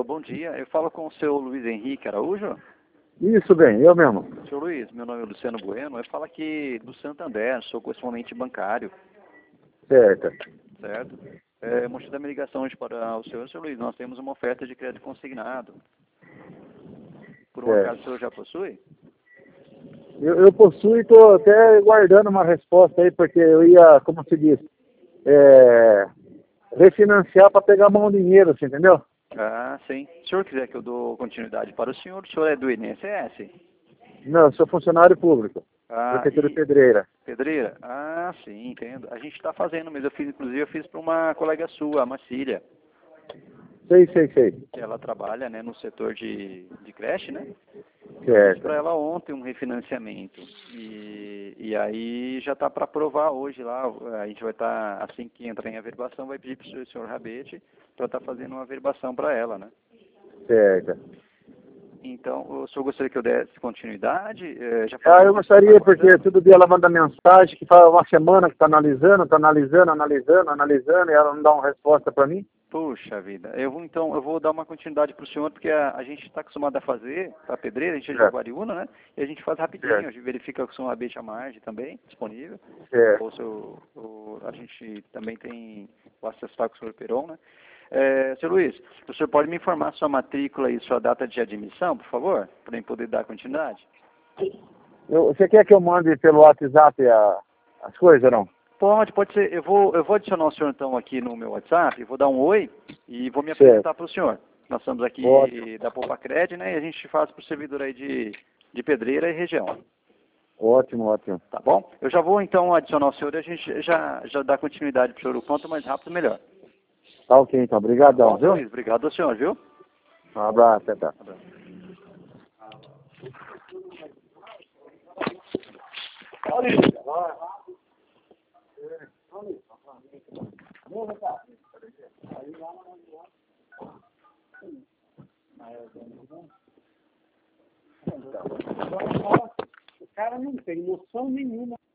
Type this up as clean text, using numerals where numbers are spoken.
Alô, bom dia. Eu falo com o seu Luiz Henrique Araújo. Isso, bem, eu mesmo. Seu Luiz, meu nome é Luciano Bueno. Eu falo aqui do Santander, sou correspondente bancário, Certo. certo? Motivo da minha ligação hoje para o senhor, seu Luiz, nós temos uma oferta de crédito consignado. Por um acaso o senhor já possui? Eu possuo e estou até guardando uma resposta aí, porque eu ia, como se diz, refinanciar para pegar mão dinheiro, você entendeu? Ah, sim. Se o senhor quiser que eu dou continuidade para o senhor é do INSS? Não, eu sou funcionário público, Prefeitura de Pedreira. Pedreira? Ah, sim, entendo. A gente está fazendo, mas eu fiz para uma colega sua, a Marcília. Sei. Ela trabalha, né, no setor de creche, né? Fiz Certo. para ela ontem um refinanciamento. E aí já está para aprovar hoje lá. A gente vai estar, assim que entrar em averbação, vai pedir para o senhor Rabete para estar fazendo uma averbação para ela, né? Certo. Então, o senhor gostaria que eu desse continuidade? Eu gostaria, porque todo dia ela manda mensagem que fala uma semana que está analisando, e ela não dá uma resposta para mim. Puxa vida, eu vou dar uma continuidade para o senhor, porque a gente está acostumado a fazer a pedreira, a gente é de Jaguariúna, né? E a gente faz rapidinho, a gente verifica com o seu abate à margem também, disponível. A gente também tem o acesso com o senhor Peron, né? Seu Luiz, o senhor pode me informar sua matrícula e sua data de admissão, por favor, para eu poder dar continuidade? Você quer que eu mande pelo WhatsApp as coisas ou não? Pode ser. Eu vou adicionar o senhor então aqui no meu WhatsApp, vou dar um oi e vou me apresentar para o senhor. Nós estamos aqui da Poupacred, né? E a gente faz para o servidor aí de Pedreira e região. Ótimo. Tá bom? Eu já vou então adicionar o senhor e a gente já dá continuidade para o senhor. O quanto mais rápido, melhor. Tá ok, então. Obrigadão, viu? Luiz, obrigado ao senhor, viu? Um abraço, até. O cara não tem noção nenhuma.